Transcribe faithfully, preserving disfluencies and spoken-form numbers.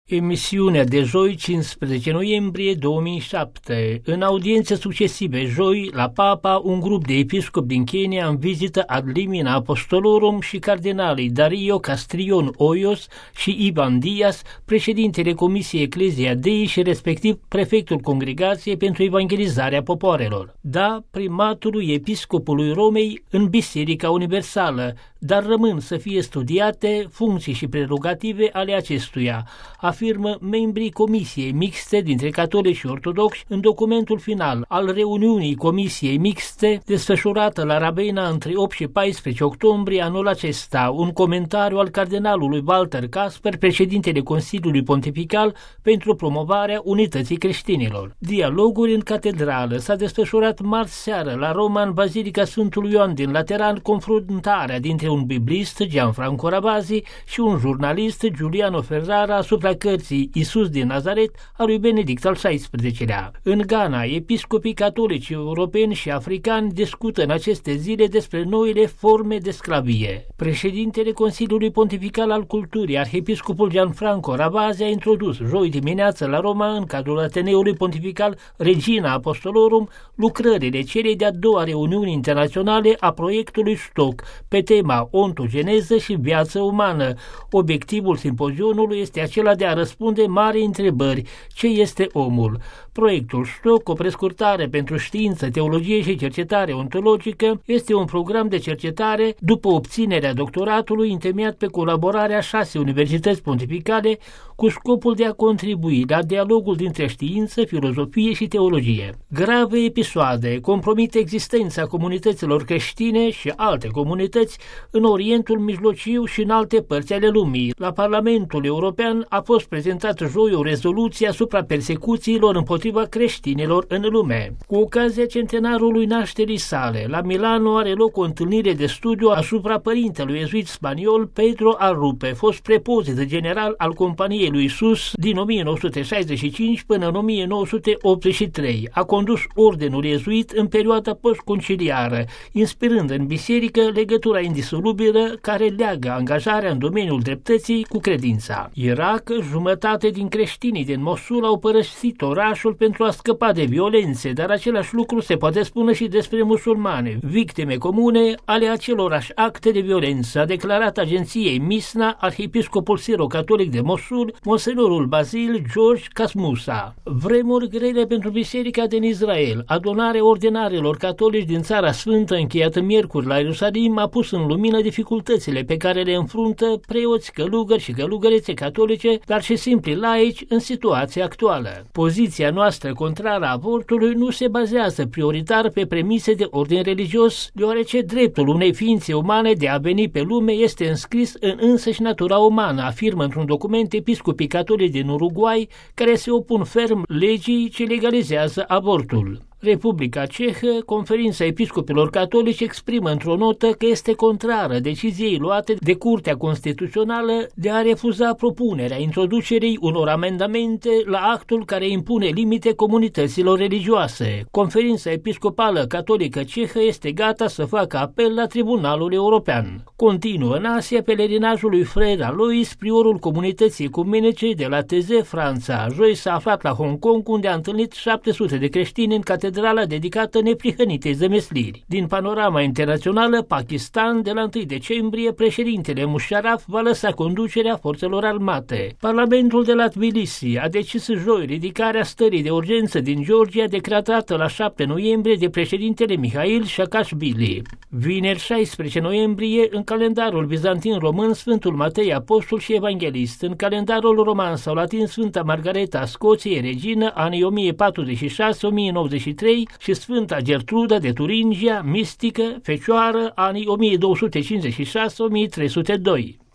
Emisiunea de joi, cincisprezece noiembrie două mii șapte. În audiențe succesive joi, la Papa, un grup de episcopi din Kenya în vizită ad limina apostolorum și cardinalii Dario Castrion Hoyos și Ivan Diaz, președintele Comisiei Ecclesia Dei și respectiv prefectul Congregației pentru Evangelizarea Popoarelor. Da primatului episcopului Romei în Biserica Universală, dar rămân să fie studiate funcții și prerogative ale acestuia, afirmă membrii Comisiei Mixte dintre catolici și ortodoxi în documentul final al reuniunii Comisiei Mixte desfășurată la Ravenna între opt și paisprezece octombrie anul acesta, un comentariu al cardinalului Walter Casper, președintele Consiliului Pontifical pentru promovarea unității creștinilor. Dialogul în catedrală s-a desfășurat marți seară la Roma în Bazilica Sfântului Ioan din Lateran, confruntarea dintre un biblist, Gianfranco Ravasi, și un jurnalist, Giuliano Ferrara, asupra cărții Iisus din Nazaret a lui Benedict al șaisprezecelea. În Ghana, episcopii catolici europeni și africani discută în aceste zile despre noile forme de sclavie. Președintele Consiliului Pontifical al Culturii, arhiepiscopul Gianfranco Ravasi, a introdus joi dimineață la Roma, în cadrul Ateneului Pontifical Regina Apostolorum, lucrările celei de-a doua reuniuni internaționale a proiectului Stoc pe tema ontogeneză și viață umană. Obiectivul simpozionului este acela de a răspunde mari întrebări: ce este omul? Proiectul Stoc, o prescurtare pentru știință, teologie și cercetare ontologică, este un program de cercetare după obținerea doctoratului întemeiat pe colaborarea șase universități pontificale cu scopul de a contribui la dialogul dintre știință, filozofie și teologie. Grave episoade compromit existența comunităților creștine și alte comunități în Orientul Mijlociu și în alte părți ale lumii. La Parlamentul European a fost prezentată joi o rezoluție asupra persecuțiilor împotriva creștinilor în lume. Cu ocazia centenarului nașterii sale, la Milano are loc o întâlnire de studiu asupra părintelui iezuit spaniol Pedro Arrupe, fost prepozit general al Companiei lui Isus din o mie nouă sute șaizeci și cinci până în o mie nouă sute optzeci și trei. A condus ordenul iezuit în perioada postconciliară, inspirând în biserică legătura indisolubilă care leagă angajarea în domeniul dreptății cu credința. Irak, jumătate din creștinii din Mosul au părăsit orașul pentru a scăpa de violențe, dar același lucru se poate spune și despre musulmane, victime comune ale acelorași acte de violență, a declarat agenției Misna arhiepiscopul siro-catolic de Mosul, monsenorul Basil George Casmusa. Vremuri grele pentru biserica din Israel. Adunarea ordinarilor catolici din Țara Sfântă, încheiată miercuri la Ierusalim, a pus în lumină dificultățile pe care le înfruntă preoți, călugări și călugărețe catolice, dar și simpli laici în situația actuală. Poziția noastră contrară avortului nu se bazează prioritar pe premise de ordin religios, deoarece dreptul unei ființe umane de a veni pe lume este înscris în însăși natura umană, afirmă într-un document episcopii catolici din Uruguay, care se opun ferm legii ce legalizează avortul. Republica Cehă, Conferința Episcopilor Catolici exprimă într-o notă că este contrară deciziei luate de Curtea Constituțională de a refuza propunerea introducerii unor amendamente la actul care impune limite comunităților religioase. Conferința Episcopală Catolică Cehă este gata să facă apel la Tribunalul European. Continuă în Asia pelerinajul lui Fred Alois, priorul comunității ecumenice de la Taizé, Franța. Joi s-a aflat la Hong Kong, unde a întâlnit șapte sute de creștini în catedrala dedicată neprihănitei zămisliri. Din panorama internațională, Pakistan, de la întâi decembrie, președintele Musharraf va lăsa conducerea forțelor armate. Parlamentul de la Tbilisi a decis joi ridicarea stării de urgență din Georgia, decretată la șapte noiembrie de președintele Mihail Saakashvili. Vineri șaisprezece noiembrie, în calendarul bizantin român, Sfântul Matei Apostol și Evanghelist, în calendarul roman sau latin Sfânta Margareta a Scoției, regină, anii o mie patruzeci și șase - o mie nouăzeci și trei, și Sfânta Gertruda de Turingia, mistică, fecioară, anii o mie două sute cincizeci și șase - o mie trei sute doi.